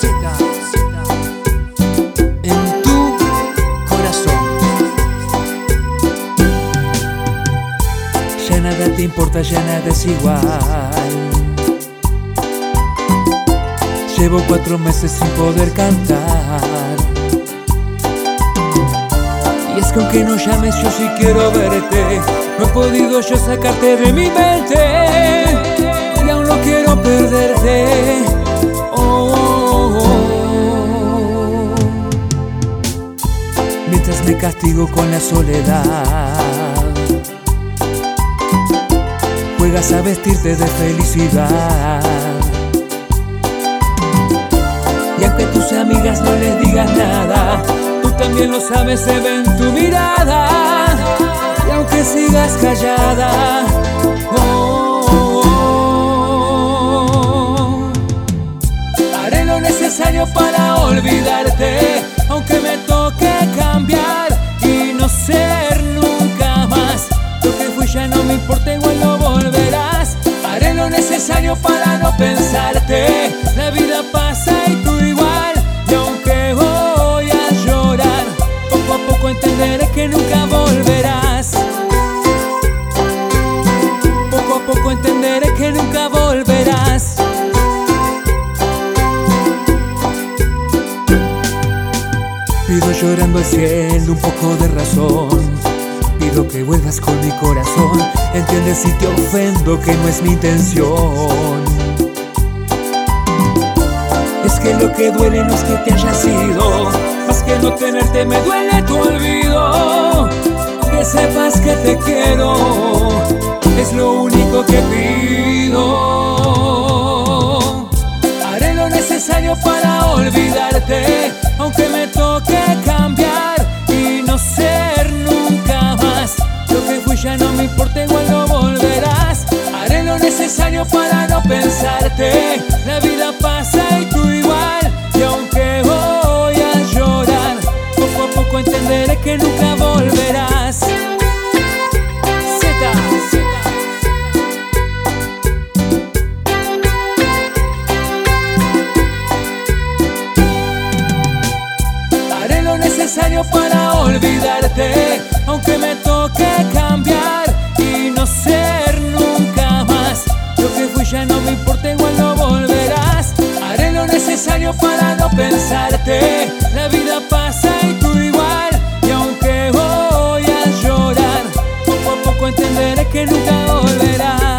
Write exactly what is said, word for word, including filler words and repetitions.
en tu corazón. Ya nada te importa, ya nada es igual. Llevo cuatro meses sin poder cantar. Y es que aunque no llames, yo sí quiero verte. No he podido yo sacarte de mi mente, y aún no quiero perderte. Oh, oh, oh. Mientras me castigo con la soledad, juegas a vestirte de felicidad. Y aunque tus amigas no les digas nada, tú también lo sabes, se ve en tu mirada. Y aunque sigas callada, oh, oh, oh, haré lo necesario para olvidarte, aunque me toque cambiar y no ser nunca más lo que fui. Ya no me importa, igual no volverás. Haré lo necesario para no pensarte. La vida pasa y tú igual. Y aunque voy a llorar, poco a poco entenderé que nunca volverás. Poco a poco entenderé que nunca volverás. Pido llorando al cielo un poco de razón. Pido que vuelvas con mi corazón. Entiende si te ofendo, que no es mi intención. Es que lo que duele no es que te hayas ido, más que no tenerte me duele tu olvido. Que sepas que te quiero, es lo único que pido. Haré lo necesario para olvidarte, aunque me toque cambiar y no ser nunca más lo que fui. Ya no me importa, igual no volverás. Haré lo necesario para no pensarte. La vida pasa y tú igual. Y aunque voy a llorar, poco a poco entenderé que nunca volverás. Zeta. Haré lo necesario para olvidarte, aunque me toque cambiar y no ser nunca más lo que fui. Ya no me importa, igual no volverás. Haré lo necesario para no pensarte. La vida pasa y tú igual. Y aunque voy a llorar, poco a poco entenderé que nunca volverás.